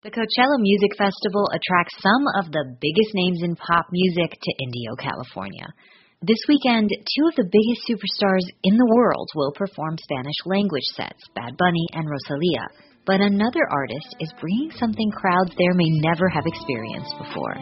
The Coachella Music Festival attracts some of the biggest names in pop music to Indio, California. This weekend, two of the biggest superstars in the world will perform Spanish-language sets, Bad Bunny and Rosalía. But another artist is bringing something crowds there may never have experienced before.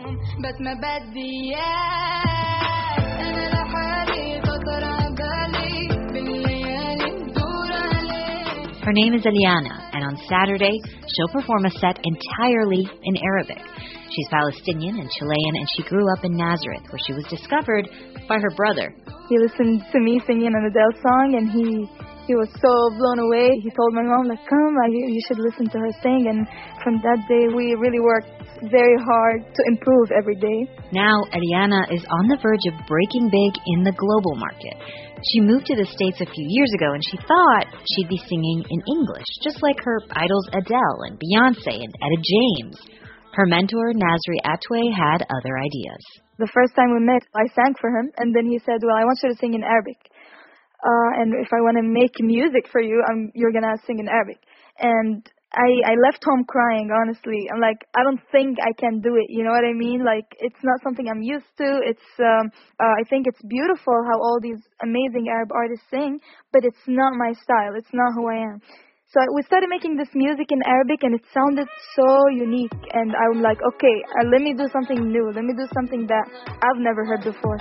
Her name is Eliana, and on Saturday, she'll perform a set entirely in Arabic. She's Palestinian and Chilean, and she grew up in Nazareth, where she was discovered by her brother. He listened to me singing an Adele song, and he was so blown away. He told my mom, come, you should listen to her sing. And from that day, we really worked very hard to improve every day. Now, Eliana is on the verge of breaking big in the global market. She moved to the States a few years ago, and she thought she'd be singing in English, just like her idols Adele and Beyonce and Etta James. Her mentor, Nasri Atway, had other ideas. The first time we met, I sang for him, and then he said, I want you to sing in Arabic. And if I want to make music for you, you're going to sing in Arabic. And I left home crying, honestly. I'm like, I don't think I can do it, you know what I mean? Like, it's not something I'm used to. I think it's beautiful how all these amazing Arab artists sing, but it's not my style. It's not who I am. So we started making this music in Arabic, and it sounded so unique. And I'm like, okay, let me do something new. Let me do something that I've never heard before.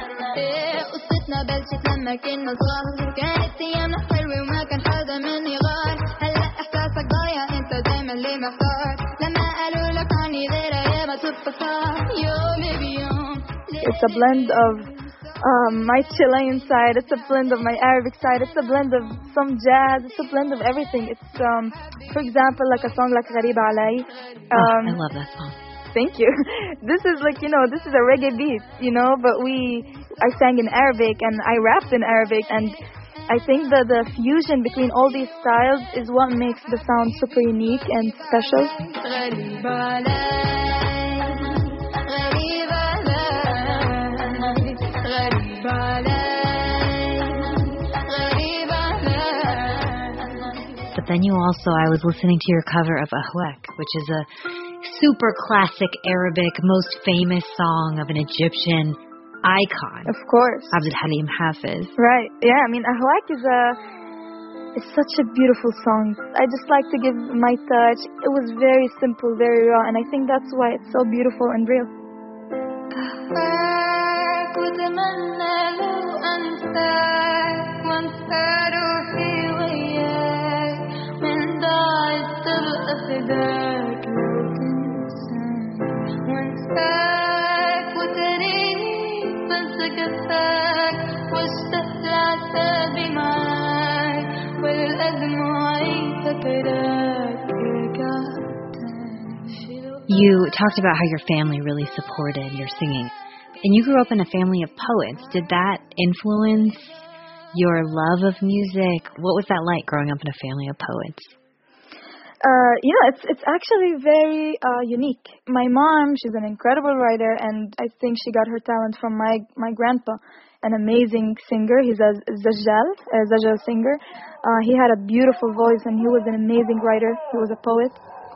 It's a blend of my Chilean side, it's a blend of my Arabic side, it's a blend of some jazz, it's a blend of everything. It's, for example, like a song like Ghariba Alai. I love that song. Thank you. This is like, this is a reggae beat, but I sang in Arabic and I rapped in Arabic, and I think that the fusion between all these styles is what makes the sound super unique and special. But then I was listening to your cover of Ahwak, which is a super classic Arabic, most famous song of an Egyptian icon. Of course. Abdul Halim Hafiz. Right. Yeah, Ahwak is such a beautiful song. I just like to give my touch. It was very simple, very raw, and I think that's why it's so beautiful and real. You talked about how your family really supported your singing. And you grew up in a family of poets. Did that influence your love of music? What was that like growing up in a family of poets? It's actually very unique. My mom, she's an incredible writer, and I think she got her talent from my grandpa, an amazing singer. He's a Zajjal singer. He had a beautiful voice, and he was an amazing writer. He was a poet.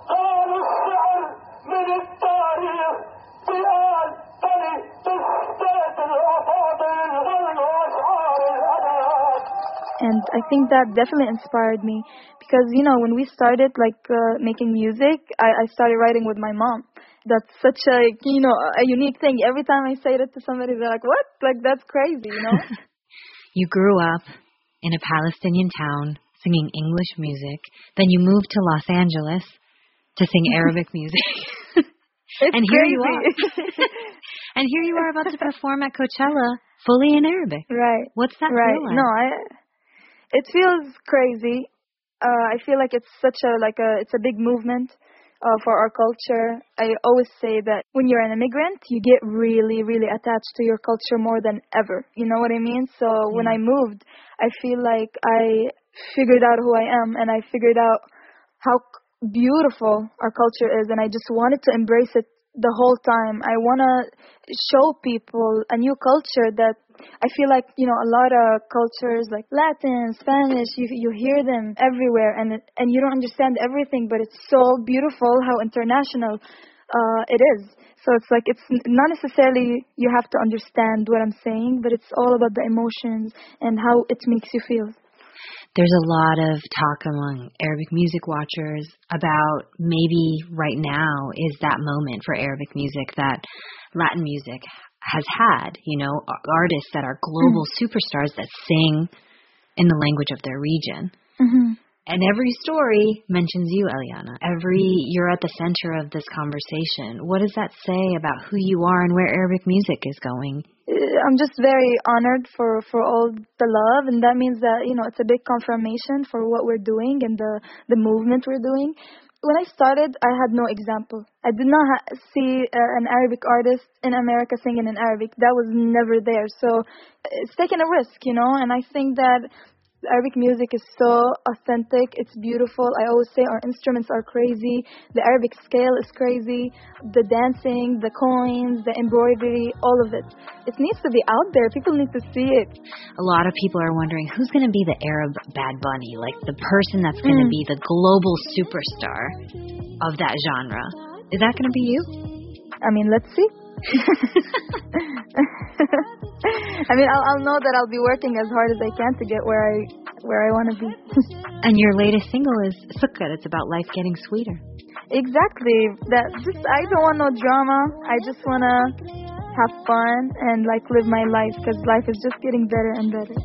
And I think that definitely inspired me because, when we started making music, I started writing with my mom. That's such a unique thing. Every time I say that to somebody, they're like, what? Like, that's crazy, You grew up in a Palestinian town singing English music. Then you moved to Los Angeles to sing Arabic music. And here you are. And here you are about to perform at Coachella fully in Arabic. Right. What's that feel like? No, it feels crazy. I feel like it's it's a big movement for our culture. I always say that when you're an immigrant, you get really, really attached to your culture more than ever. You know what I mean? So when I moved, I feel like I figured out who I am, and I figured out how beautiful our culture is, and I just wanted to embrace it the whole time. I want to show people a new culture that I feel like, a lot of cultures like Latin, Spanish, you hear them everywhere, and you don't understand everything, but it's so beautiful how international it is. So it's like, it's not necessarily you have to understand what I'm saying, but it's all about the emotions and how it makes you feel. There's a lot of talk among Arabic music watchers about maybe right now is that moment for Arabic music that Latin music has had, artists that are global superstars that sing in the language of their region. Mm-hmm. And every story mentions you, Eliana. You're at the center of this conversation. What does that say about who you are and where Arabic music is going? I'm just very honored for all the love, and that means that, it's a big confirmation for what we're doing and the movement we're doing. When I started, I had no example. I did not see an Arabic artist in America singing in Arabic. That was never there. So it's taking a risk, and I think that Arabic music is so authentic. It's beautiful. I always say our instruments are crazy. The Arabic scale is crazy. The dancing, the coins, the embroidery, all of it. It needs to be out there. People need to see it. A lot of people are wondering who's going to be the Arab Bad Bunny, like the person that's going to be the global superstar of that genre. Is that going to be you? I mean, let's see. I'll know that I'll be working as hard as I can to get where I want to be. And your latest single is Sukkar. It's about life getting sweeter. Exactly. I don't want no drama. I just want to have fun and live my life, because life is just getting better and better.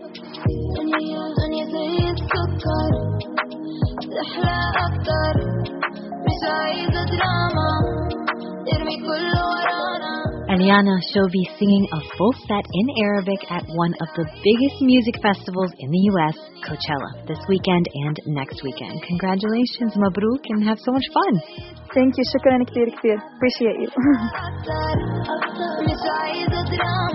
Eliana, she'll be singing a full set in Arabic at one of the biggest music festivals in the U.S., Coachella, this weekend and next weekend. Congratulations, Mabruk, and have so much fun. Thank you. Shukran كتير. Appreciate you.